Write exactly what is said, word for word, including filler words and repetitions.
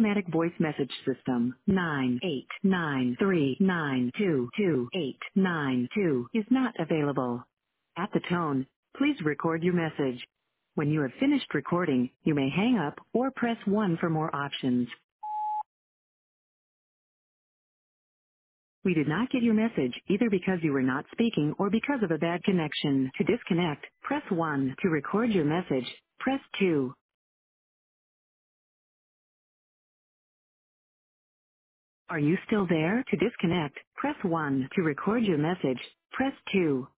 automatic voice message system nine eight nine three nine two two eight nine two is not available. At the tone, please record your message. When you have finished recording, you may hang up or press one for more options. We did not get your message either because you were not speaking or because of a bad connection. To disconnect, press one. To record your message, press two. Are you still there? To disconnect, press one. To record your message, press two.